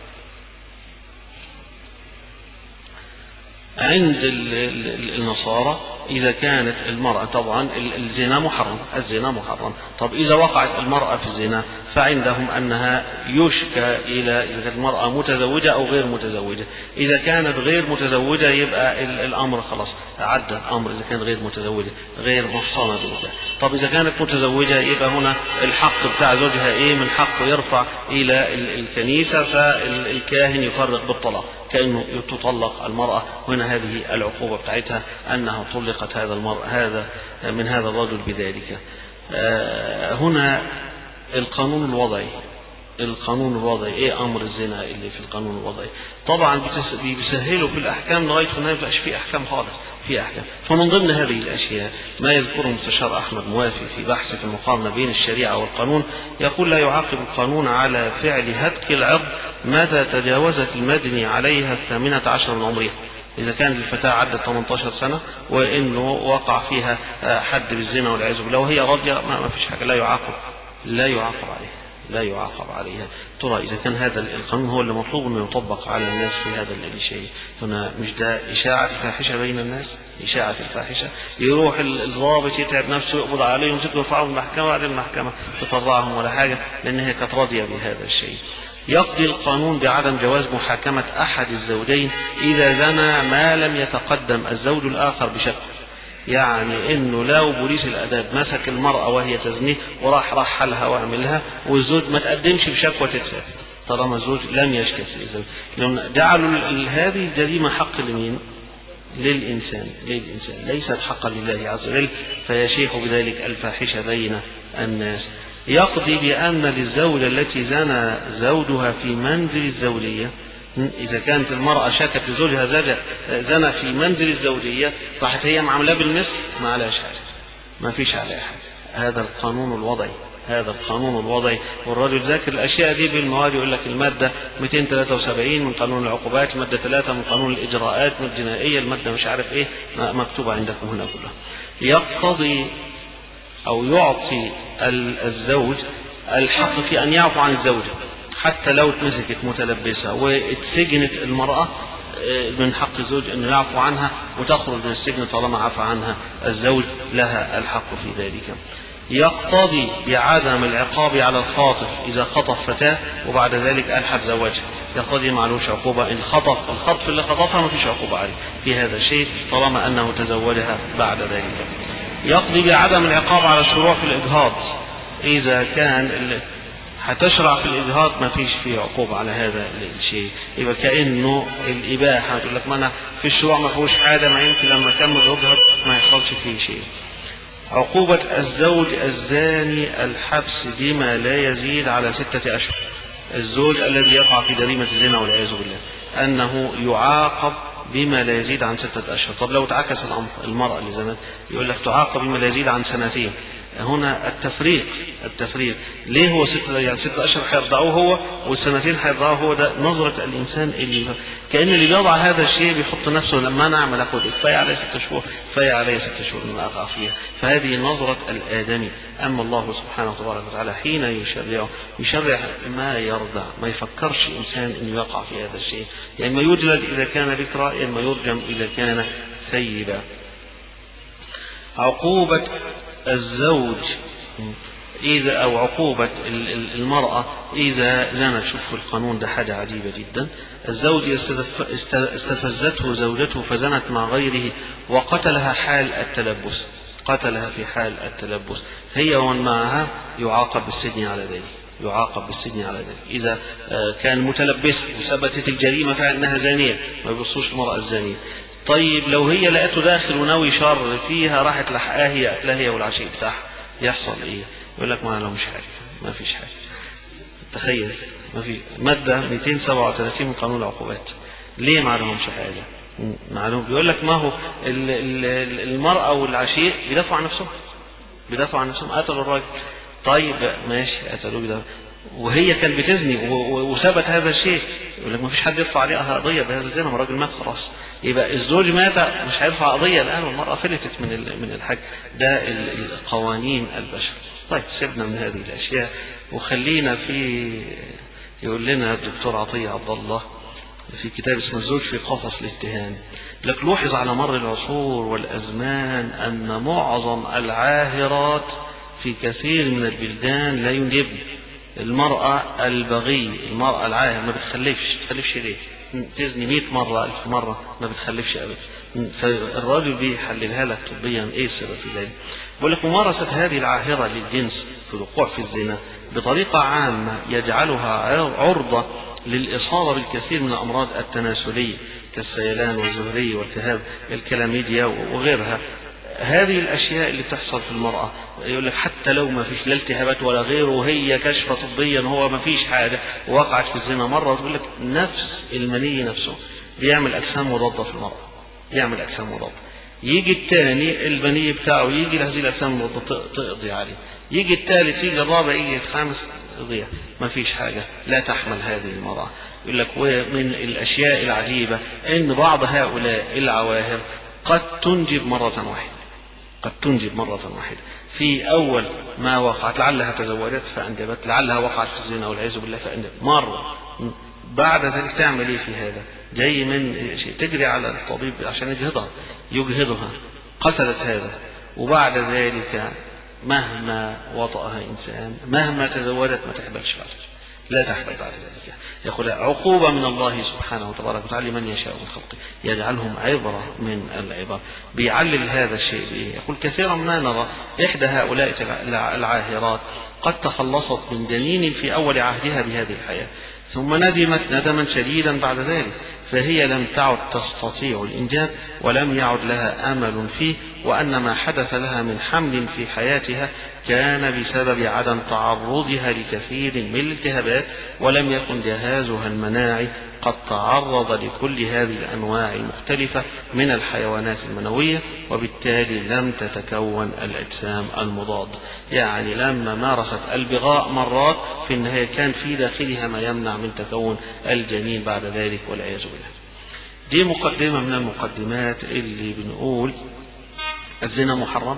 عند النصارى إذا كانت المرأة طبعا الزنا محرم، الزنا محرم. طب إذا وقعت المرأة في الزنا فعندهم أنها يشكى إلى إذا كانت المرأة متزوجة أو غير متزوجة. إذا كانت غير متزوجة يبقى الأمر خلاص عدى الأمر، إذا كانت غير متزوجة غير محصنة بالله. طب إذا كانت متزوجة يبقى هنا الحق بتاع زوجها إيه؟ من حقه يرفع إلى الكنيسة فالكاهن يفرق بالطلاق كأنه تطلق المرأة. هنا هذه العقوبة بتاعتها أنها طلقت هذا المرأة هذا من هذا الرجل بذلك. هنا القانون الوضعي القانون الوضعي ايه امر الزنا اللي في القانون الوضعي؟ طبعا بيسهلوا في الاحكام لغايه ما يبقاش في احكام خالص، في احكام. فمن ضمن هذه الاشياء ما يذكره المستشار احمد موافي في بحث في المقارنه بين الشريعه والقانون، يقول لا يعاقب القانون على فعل هتك العرض متى تجاوزت المدني عليها الثامنة عشر من عمرها. إذا كانت الفتاة عدت ثمانية عشر سنة وإنه وقع فيها حد بالزنا والعياذ بالله وهي راضية ما فيش حاجة، لا يعاقب لا يعاقب عليها لا يعاقب عليها. ترى إذا كان هذا القانون هو اللي مطلوب أنه يطبق على الناس في هذا الشيء، هنا مش ده إشاعة الفاحشة بين الناس؟ إشاعة الفاحشة يروح الضابط يتعب نفسه يقبض عليهم يمسكوا يرفعهم المحكمة بعد المحكمة تطلعهم ولا حاجة لأن هي كانت راضية بهذا الشيء. يقضي القانون بعدم جواز محاكمة أحد الزوجين إذا زنى ما لم يتقدم الزوج الآخر بشك. يعني إنه لو بوليس الأداب مسك المرأة وهي تزني وراح رحلها وعملها والزوج ما تقدمش بشكوى تتساب، طالما الزوج لم يشتكي. إذا جعلوا هذه الجريمة حق لمين؟ للإنسان للإنسان ليست حقا لله عز وجل، فيشيخ بذلك الفاحشة بين الناس. يقضي بأن للزوجة التي زنى زوجها في منزل الزوجية، إذا كانت المرأة شكت لزوجها زنى في منزل الزوجية، راحت هي معاملة بالمثل، ما عليها حاجة، ما فيش عليها حاجة. هذا القانون الوضعي، هذا القانون الوضعي. والرجل ذاكر الأشياء دي بالمواد، يقول لك المادة مئتين وثلاثة وسبعين من قانون العقوبات، المادة ثلاثة من قانون الإجراءات الجنائية، المادة مش عارف إيه مكتوبة عندكم هنا كلها. يقتضي أو يعطي الزوج الحق في أن يعفو عن الزوجة، حتى لو اتمسكت متلبسة واتسجنت المرأة، من حق الزوج أن يعفو عنها وتخرج من السجن طالما عفى عنها الزوج، لها الحق في ذلك. يقتضي بعدم العقاب على الخاطف إذا خطف فتاة وبعد ذلك ألحق زواجها، يقتضي معلوش عقوبة. إن خطف الخطف اللي خطفها ما فيش عقوبة عليه في هذا الشيء طالما أنه تزوجها بعد ذلك. يقضي بعدم العقاب على الشروع في الإجهاض، إذا كان هتشرع في الإجهاض ما فيش فيه عقوبة على هذا الشيء، يبقى كأنه الإباحة. تقول لك ما أنا في الشروع ما فيهوش حاجة، ما يمكن لما أكمل أجهض ما يحصلش فيه شيء. عقوبة الزوج الزاني الحبس بما لا يزيد على ستة أشهر. الزوج الذي يقع في جريمة الزنا والعياذ بالله أنه يعاقب بما لا يزيد عن ستة أشهر. طب لو تعكس الأمر، المرأة اللي زنت يقول لك تعاقب بما لا يزيد عن سنتين. هنا التفريق التفريق ليه هو ستة يعني ستة أشهر هيرضعوه هو والسنتين هيرضعوه هو؟ ده نظرة الإنسان اللي كأن اللي بيضع هذا الشيء بيحط نفسه لما أنا أعمل أخذ كفاية عليه ست شهور كفاية عليه ست شهور من أقع فيها. فهذه نظرة الآدمي. أما الله سبحانه وتبارك وتعالى حين يشرع يشرع ما يرضى، ما يفكرش إنسان إنه يقع في هذا الشيء. يعني ما يجلد إذا كان بكرا، يعني ما يرجم إذا كان سيبا. عقوبة الزوج إذا أو عقوبة المرأة إذا زنت. شوفوا القانون ده حاجة عجيبة جدا. الزوج استفزته زوجته فزنت مع غيره وقتلها حال التلبس، قتلها في حال التلبس، هي ومن معها يعاقب بالسجن على ذلك، يعاقب بالسجن على ذلك. إذا كان متلبس وثبتت الجريمة فإنها زانية، ما يبصوش المرأة الزانية. طيب لو هي لقته داخل وناوي شر فيها، راحت لحقها هي لا هي والعشيق بتاعها، يحصل ايه؟ يقول لك ما لهمش حاجه، ما فيش حاجه. تخيل، ما في ماده مئتين وسبعة وثلاثين من قانون العقوبات. ليه ما لهمش حاجه؟ معلوم بيقول لك ما هو المراه والعشيق بيدافعوا عن نفسهم، بيدافعوا عن نفسهم، قتلوا الراجل. طيب ماشي قتلوه ده وهي كانت بتزني وثبت هذا الشيء، يقول لك ما فيش حد يرفع عليها قضيه بهذا الزنا، ما الراجل مات خلاص. يبقى الزوج مات مش هيرفع قضيه الان والمراه فلتت من من الحج. ده القوانين البشر. طيب سيبنا من هذه الاشياء وخلينا في يقول لنا الدكتور عطيه عبد الله في كتاب اسمه الزوج في قفص الاتهام، لك لوحظ على مر العصور والازمان ان معظم العاهرات في كثير من البلدان لا ينجبن. المرأة البغي، المرأة العاهر ما بتخلفش، بتخلفش ليه؟ تزني مئة مرة ألف مرة ما بتخلفش أبدا. فالراجل بيحللها لك طبيا إيه السبب في ذلك؟ بقول لك ممارسة هذه العاهرة للجنس في الوقوع في الزنا بطريقة عامة يجعلها عرضة للإصابة بالكثير من الأمراض التناسلية كالسيلان والزهري والتهاب الكلاميديا وغيرها. هذه الأشياء اللي بتحصل في المرأة يقول لك حتى لو ما فيش لا التهابات ولا غيره وهي كشفة طبيا هو ما فيش حاجة ووقعت في الزنا مرة، وتقول لك نفس المني نفسه بيعمل أجسام مضادة في المرأة، يعمل أجسام مضادة. يجي الثاني المني بتاعه يجي لهذه الأجسام المضادة تقضي عليه، يجي الثالث يجي الرابع يجي الخامس يضيع، ما فيش حاجة لا تحمل هذه المرأة. يقول لك ومن الأشياء العجيبة إن بعض هؤلاء العواهر قد تنجب مرة واحدة، قد تنجب مرة واحدة في أول ما وقعت، لعلها تزوجت فأنجبت، لعلها وقعت في الزنا والعياذ بالله فأنجبت مرة. بعد ذلك تعمل إيه في هذا؟ جاي من شيء تجري على الطبيب عشان يجهضها، يجهضها، قتلت هذا. وبعد ذلك مهما وطأها إنسان مهما تزوجت ما تحبلش بعد، لا تحبل بعد ذلك. يقول عقوبة من الله سبحانه وتبارك وتعالى من يشاء من خلقه يجعلهم عبرة من العبر. بيعلل هذا الشيء بيه. يقول كثيرا ما نرى إحدى هؤلاء العاهرات قد تخلصت من جنين في أول عهدها بهذه الحياة، ثم ندمت ندما شديدا بعد ذلك، فهي لم تعد تستطيع الإنجاب ولم يعد لها أمل فيه، وأن ما حدث لها من حمل في حياتها كان بسبب عدم تعرضها لكثير من الالتهابات، ولم يكن جهازها المناعي قد تعرض لكل هذه الأنواع المختلفة من الحيوانات المنوية، وبالتالي لم تتكون الأجسام المضادة. يعني لما مارست البغاء مرات في النهاية كان في داخلها ما يمنع من تكون الجنين بعد ذلك، والعياذ بالله. دي مقدمة من المقدمات اللي بنقول الزنا محرم،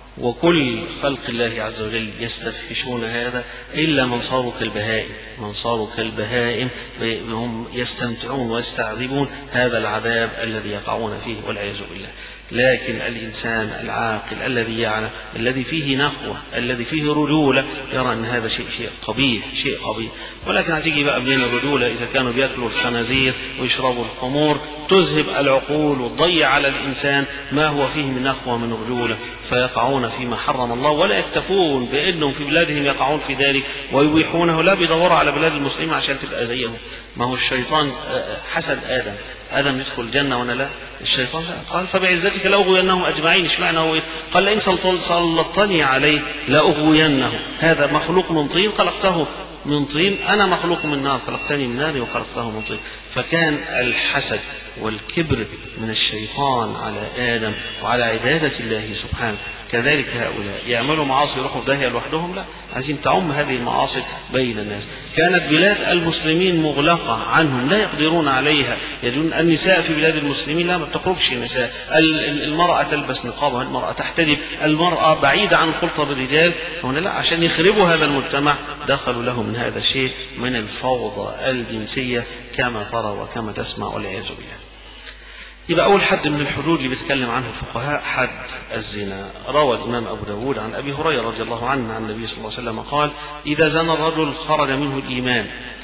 وكل خلق الله عز وجل يستفحشون هذا إلا من صاروا كالبهائم، من صاروا كالبهائم هم يستمتعون ويستعذبون هذا العذاب الذي يقعون فيه، والعياذ بالله. لكن الإنسان العاقل الذي يعلم، الذي فيه نخوة، الذي فيه رجولة، يرى أن هذا شيء شيء قبيح، شيء قبيح. ولكن هتيجي بقى بين الرجولة إذا كانوا بيأكلوا الخنازير ويشربوا الخمور تذهب العقول وتضيع على الإنسان ما هو فيه من نخوة من رجولة، فيقعون فيما حرم الله، ولا يكتفون بأنهم في بلادهم يقعون في ذلك ويبيحونه، لا بيدوروا على بلاد المسلمين عشان تبقى زيهم. ما هو الشيطان حسد آدم، آدم يدخل الجنة وأنا لا، الشيطان لا. قال فبعزتك لأغوينهم أجمعين. اشمعنى هو؟ قال لئن سلطتني عليه لأغوينه. هذا مخلوق من طين خلقته من طين، أنا مخلوق من نار خلقتني من نار وخلقته من طين. فكان الحسد والكبر من الشيطان على آدم وعلى عبادة الله سبحانه. كذلك هؤلاء يعملوا معاصي يروحوا في داهية لوحدهم، لا، عايزين تعم هذه المعاصي بين الناس. كانت بلاد المسلمين مغلقة عنهم، لا يقدرون عليها. يجدون النساء في بلاد المسلمين لا، ما تخرجش النساء، المرأة تلبس نقابها، المرأة تحتجب، المرأة بعيدة عن الخلطة بالرجال. هنا لا، عشان يخربوا هذا المجتمع دخلوا له من هذا الشيء من الفوضى الجنسية كما ترى وكما تسمع، والعياذ بالله. يبقى أول حد من الحدود اللي بيتكلم عنه الفقهاء حد الزنا. روى الإمام أبو داود عن أبي هريرة رضي الله عنه عن النبي صلى الله عليه وسلم قال: إذا زنى الرجل خرج منه الإيمان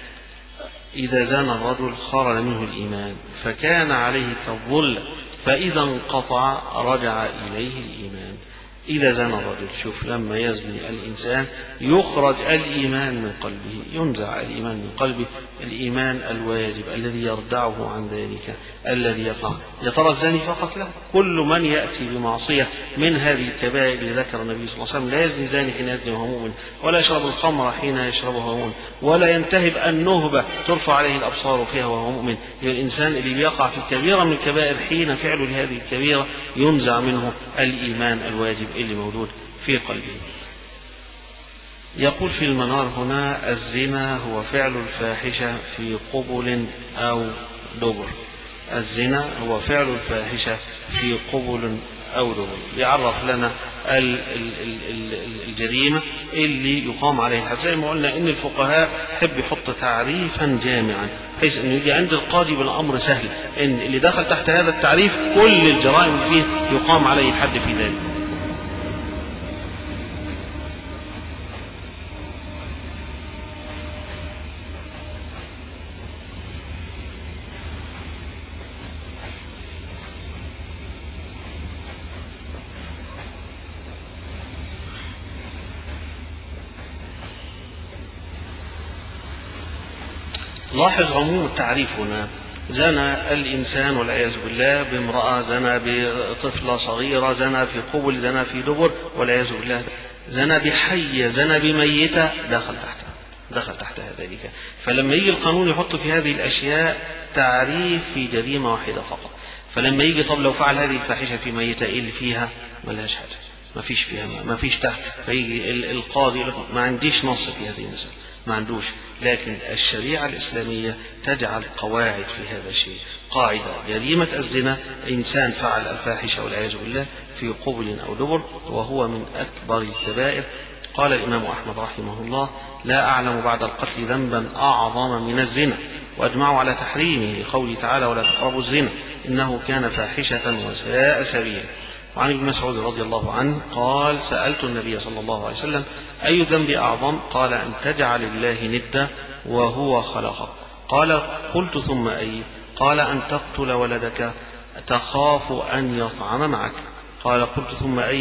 إذا زنى الرجل خرج منه الإيمان فكان عليه كالظل، فإذا انقطع رجع إليه الإيمان. إذا زنى الرجل، شوف لما يزني الإنسان يخرج الإيمان من قلبه، ينزع الإيمان من قلبه، الإيمان الواجب الذي يردعه عن ذلك الذي يقع. يا ترى الزاني فقط؟ لا، كل من يأتي بمعصية من هذه الكبائر اللي ذكر النبي صلى الله عليه وسلم. لا يزني زاني حين يزني وهو مؤمن، ولا يشرب الخمر حين يشربها وهو مؤمن، ولا ينتهب النهبة ترفع عليه الأبصار فيها وهو مؤمن. الإنسان اللي بيقع في كبيرة من الكبائر حين فعله لهذه الكبيرة ينزع منه الإيمان الواجب اللي موجود في قلبه. يقول في المنار هنا: الزنا هو فعل الفاحشة في قبل أو دبر. الزنا هو فعل الفاحشة في قبل أو دبر. يعرف لنا الجريمة اللي يقام عليها الحد. زي ما قلنا إن الفقهاء حب يحط تعريفا جامعا بحيث أنه يجي عند القاضي بالأمر سهل، إن اللي دخل تحت هذا التعريف كل الجرائم فيه يقام عليه الحد في ذلك. لاحظ عموم التعريف هنا: زنى الإنسان والعياذ بالله بامرأة، زنى بطفلة صغيرة، زنى في قبل، زنى في دبر والعياذ بالله، زنى بحية، زنى بميتة، دخل تحتها دخل تحتها ذلك. فلما يجي القانون يحط في هذه الأشياء تعريف في جريمة واحدة فقط، فلما يجي طب لو فعل هذه الفاحشة في ميتة إيه اللي فيها؟ ملهاش حاجة، ما فيش فيها، ما فيش تحت. فيجي القاضي ما عنديش نص في هذه المسألة، ما عندوش. لكن الشريعة الإسلامية تجعل قواعد في هذا الشيء. قاعدة: جريمة الزنا إنسان فعل الفاحشة والعياذ بالله في قبل أو دبر، وهو من أكبر الكبائر. قال الإمام أحمد رحمه الله: لا أعلم بعد القتل ذنبا أعظم من الزنا، وأجمعوا على تحريمه لقوله تعالى: ولا تقربوا الزنا إنه كان فاحشة وساء سبيلا. وعن ابن مسعود رضي الله عنه قال: سألت النبي صلى الله عليه وسلم: أي ذنب أعظم؟ قال: أن تجعل الله ندا وهو خلقك. قال: قلت ثم أي؟ قال: أن تقتل ولدك تخاف أن يطعم معك. قال: قلت ثم أي؟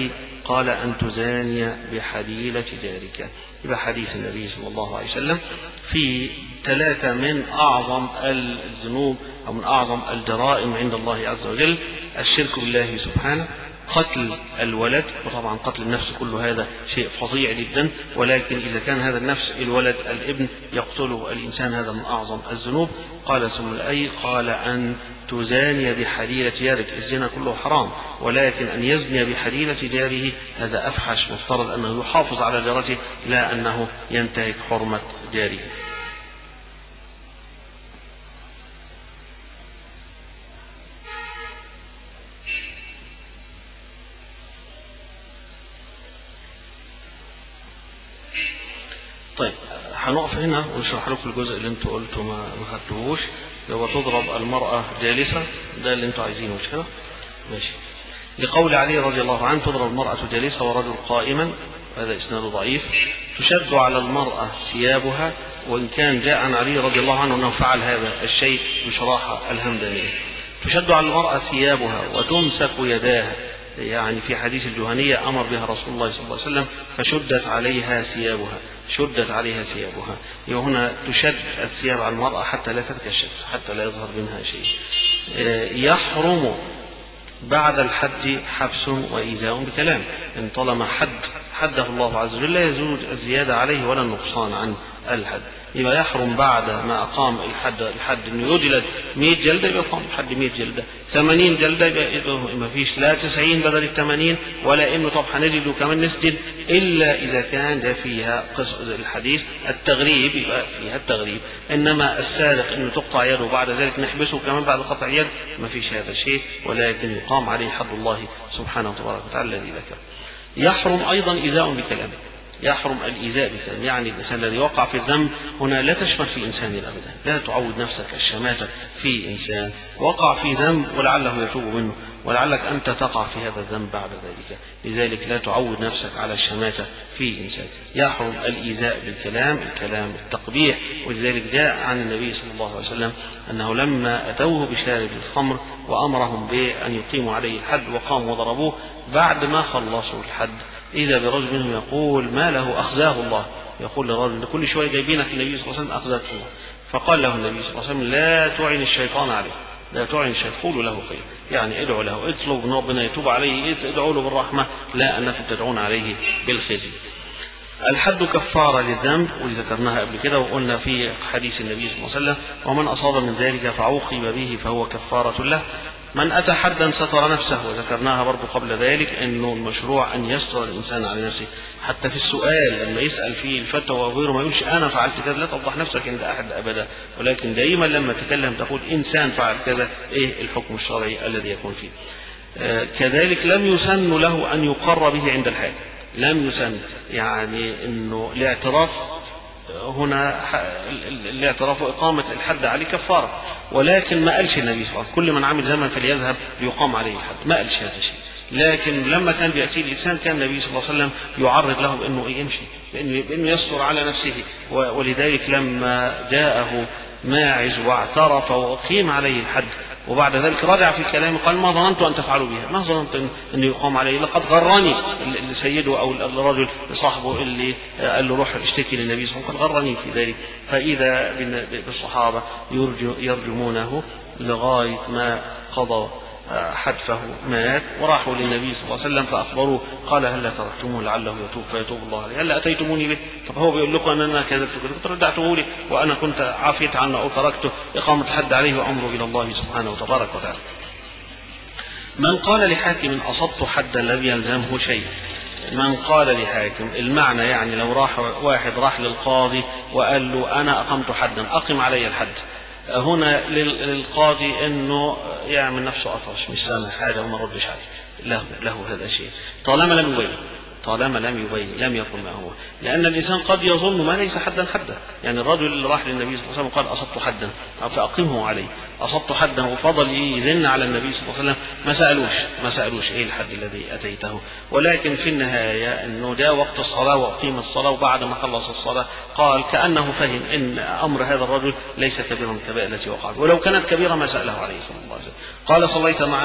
قال أن تزاني بحليلة جارك. يبقى حديث النبي صلى الله عليه وسلم في ثلاثة من أعظم الذنوب أو من أعظم الجرائم عند الله عز وجل: الشرك بالله سبحانه، قتل الولد، وطبعا قتل النفس كل هذا شيء فظيع جدا، ولكن إذا كان هذا النفس الولد الابن يقتله الإنسان هذا من أعظم الذنوب. قال ثم الأي قال أن تزاني بحليلة جارك. الزنا كله حرام، ولكن أن يزني بحليلة جاره هذا أفحش، مفترض أنه يحافظ على جارته لا أنه ينتهك حرمة جاره. طيب هنقف هنا ونشرح لكم الجزء اللي انتوا قلتوا ما خدتوهوش، لو تضرب المرأة جالسة، ده اللي انتوا عايزينه مش كده؟ ماشي. لقول علي رضي الله عنه: تضرب المرأة جالسة ورجل قائما، هذا إسناد ضعيف. تشد على المرأة ثيابها، وإن كان جاء عن علي رضي الله عنه أنه فعل هذا الشيء بشراحة الهمدانية. تشد على المرأة ثيابها وتمسك يداها، يعني في حديث الجهنية أمر بها رسول الله صلى الله عليه وسلم فشدت عليها ثيابها، شدت عليها ثيابها. وهنا تشد الثياب على المرأة حتى لا تتكشف، حتى لا يظهر منها شيء. يحرم بعد الحد حبس وإيذاء بكلام، إن طالما حد حده الله عز وجل لا يزول الزيادة عليه ولا النقصان عن الحد. يبقى يحرم بعد ما أقام الحد الحد إنه يجلد مئة جلدة، يبقى يقام الحد مئة جلدة. ثمانين جلدة يبقى ما فيش لا تسعين بدل الثمانين، ولا إنه طب هنجد وكمان نسجد، إلا إذا كان ده فيها قصد الحديث التغريب، يبقى فيها التغريب. إنما السارق إنه تقطع يده وبعد ذلك نحبسه كمان بعد قطع يد، ما فيش هذا الشيء، ولكن يقام عليه حد الله سبحانه وتعالى الذي ذكر. يحرم أيضا إيذاء بكلام، يحرم الإيذاء بكلام، يعني الإنسان الذي وقع في الذنب هنا لا تشمت في إنسان أبدا، لا تعود نفسك الشماتة في إنسان وقع في ذنب ولعله يتوب منه، ولعلك أنت تقع في هذا الذنب بعد ذلك، لذلك لا تعود نفسك على الشماتة في إنسان. يحرم الإيذاء بالكلام، الكلام التقبيح، ولذلك جاء عن النبي صلى الله عليه وسلم أنه لما أتوه بشارب الخمر وأمرهم بأن يقيموا عليه الحد وقاموا وضربوه، بعد ما خلصوا الحد إذا برجل منهم يقول ما له أخزاه الله، يقول للرجل كل شوية جايبينك النبي صلى الله عليه وسلم أخزاته الله، فقال له النبي صلى الله عليه وسلم لا تعن الشيطان عليه، لا تعن الشيطان، قولوا له خير، يعني ادعوا له، اطلب ان ربنا يتوب عليه، ادعوا له بالرحمة، لا أنكم تدعون عليه بالخزي. الحد كفارة للذنب، وذكرناها قبل كده وقلنا في حديث النبي صلى الله عليه وسلم ومن أصاب من ذلك فعوقب به فهو كفارة له. من أتى حدا ستر نفسه، وذكرناها برضو قبل ذلك أنه المشروع أن يستر الإنسان على نفسه، حتى في السؤال لما يسأل فيه الفتوى وغيره ما يقولش أنا فعلت كذا، لا تفضح نفسك عند أحد أبدا، ولكن دائما لما تكلم تقول إنسان فعل كذا، إيه الحكم الشرعي الذي يكون فيه. آه كذلك لم يسن له أن يقر به عند الحاكم، لم يسن، يعني أنه الاعتراف هنا الاعتراف وإقامة الحد عليه كفارة، ولكن ما قالش النبي صلى الله عليه وسلم كل من عمل ذنبا فليذهب ليقام عليه الحد، ما قالش هذا الشيء. لكن لما كان بيأتي الإنسان كان النبي صلى الله عليه وسلم يعرض له بأنه يمشي، بأنه, بأنه يستر على نفسه، ولذلك لما جاءه ماعز واعترف وأقيم عليه الحد وبعد ذلك رجع في كلامه قال ما ظننت أن تفعلوا بها، ما ظننت أن يقام عليه، لقد غرني سيده أو الرجل صاحبه اللي قال له روح اشتكي للنبي صلى الله عليه وسلم، قد غرني في ذلك. فإذا بالصحابة يرجمونه لغاية ما قضى حدفه مات، وراحوا للنبي صلى الله عليه وسلم فأخبروه، قال هل تركتموه لعله يتوب فيتوب الله عليه، هل أتيتموني به؟ طب هو بيقول لكم أن أنا كذبت كنت ردعته لي وأنا كنت عافيت عنه أو تركته، إقامة حد عليه وأمره إلى الله سبحانه وتبارك وتعالى. من قال لحاكم أصبت حدا لم يلزمه شيء، من قال لحاكم المعنى يعني لو راح واحد راح للقاضي وقال له أنا أقمت حدا أقم علي الحد، هنا للقاضي انه يعمل نفسه اطرش مش سامع حاجه وما ردش عليه، له له هذا الشيء طالما لم يبين، طالما لم يبين لم يكن ما هو، لأن الإنسان قد يظن ما ليس حدا حدا، يعني الرجل اللي راح للنبي صلى الله عليه وسلم قال أصبت حدا فأقمه عليه، أصبت حدا وفضل يذن على النبي صلى الله عليه وسلم، ما سألوش ما سألوش إيه الحد الذي أتيته، ولكن في النهاية أنه جاء وقت الصلاة وأقيم الصلاة وبعد ما خلص الصلاة قال كأنه فهم إن أمر هذا الرجل ليس كبيرا من الكبائر التي وقعت، ولو كانت كبيرة ما سأله عليه صلى الله عليه وسلم، قال صليت معنا؟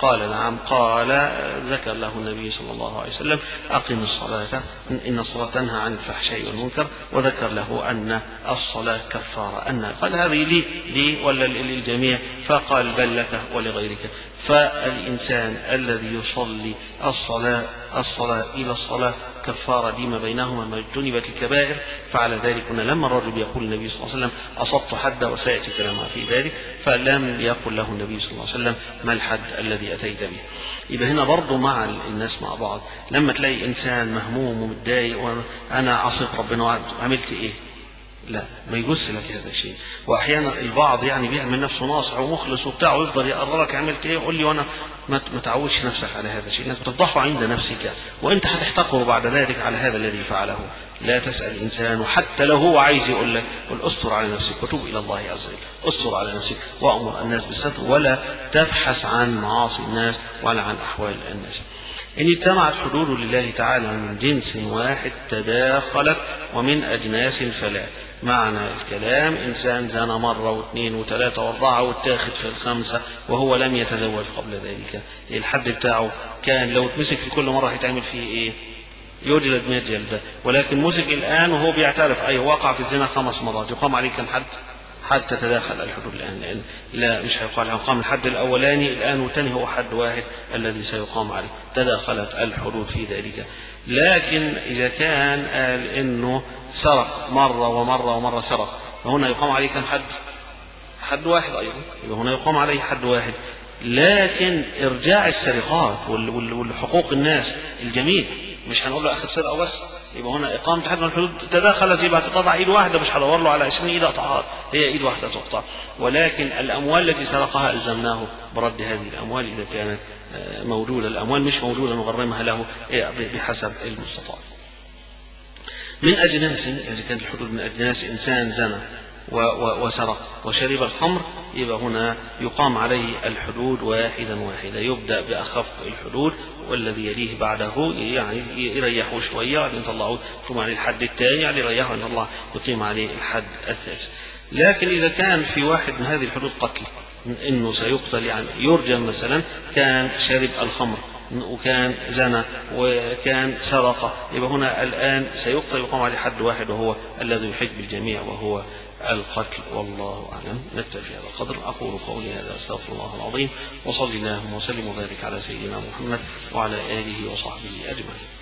قال نعم. قال ذكر له النبي صلى الله عليه وسلم أقم الصلاة إن الصلاة تنهى عن الفحشاء والمنكر، وذكر له أن الصلاة كفارة. أن قال هذه لي لي ولا للجميع؟ فقال بل لك ولغيرك. فالإنسان الذي يصلي الصلاة الصلاة إلى الصلاة كفارة لما بينهما ما اجتنبت الكبائر، فعلى ذلك هنا لما الرجل يقول النبي صلى الله عليه وسلم أصبت حدا، وسيأتي كلامها في ذلك، فلم يقل له النبي صلى الله عليه وسلم ما الحد الذي أتيت به. يبقى هنا برضو مع الناس مع بعض، لما تلاقي إنسان مهموم ومتضايق وأنا عصيت ربنا وعملت إيه؟ لا، ما يجوز لك هذا الشيء. واحيانا البعض يعني بيعمل نفسه ناصح ومخلص وبتاع ويفضل يقررك عملت ايه، قول لي وانا ما تعودش نفسك على هذا الشيء، انك تفضحه عند نفسك وانت هتحتقره بعد ذلك على هذا الذي فعله. لا تسأل الانسان، وحتى لو هو عايز يقول لك قل استر على نفسك وتوب الى الله عز وجل، استر على نفسك وامر الناس بالستر، ولا تبحث عن معاصي الناس ولا عن احوال الناس. إن اجتمعت حدود لله تعالى من جنس واحد تداخلت ومن أجناس فلا. معنى الكلام إنسان زنى مرة واثنين وثلاثة واربعة واتاخد في الخمسة وهو لم يتزوج قبل ذلك، الحد بتاعه كان لو اتمسك في كل مرة هيتعمل فيه إيه؟ يجلد مئة جلدة. ولكن مسك الآن وهو بيعترف أي وقع في الزنا خمس مرات، يقام عليه كم حد؟ حتى تداخل الحدود الآن، لأن لا مش هيقال هيقام الحد الأولاني الآن والثاني هو حد واحد الذي سيقام عليه، تداخلت الحدود في ذلك. لكن إذا كان قال إنه سرق مرة ومرة ومرة سرق، فهنا يقام عليه كم حد؟ حد واحد أيضا، يبقى هنا يقام عليه حد واحد. لكن إرجاع السرقات والحقوق الناس الجميل مش هنقول له أخذ سرقة بس، يبقى هنا إقامة حد من الحدود تداخلت، يبقى تقطع إيد واحدة، مش هدور له على عشرين إيد أقطعها، هي إيد واحدة تقطع. ولكن الأموال التي سرقها ألزمناه برد هذه الأموال إذا كانت موجودة، الأموال مش موجودة نغرمها له بحسب المستطاع. من أجناس، إذا كانت الحدود من أجناس إنسان زنى وسرق وشرب الخمر، يبقى هنا يقام عليه الحدود واحدا واحدا، يبدأ بأخف الحدود والذي يليه بعده يعني يريحه شوية يعني يطلعه ثم عليه الحد الثاني يعني يريحه ان الله يقيم عليه الحد الثالث. لكن إذا كان في واحد من هذه الحدود قتل، إنه سيقتل يعني يرجم مثلا، كان شرب الخمر وكان زنى وكان سرق، يبقى هنا الآن سيقتل يقام عليه حد واحد وهو الذي يحج بالجميع وهو القتل. والله أعلم. نكتفي هذا القدر. أقول قولي هذا أستغفر الله العظيم، وصلي اللهم وسلم وبارك على سيدنا محمد وعلى آله وصحبه أجمعين.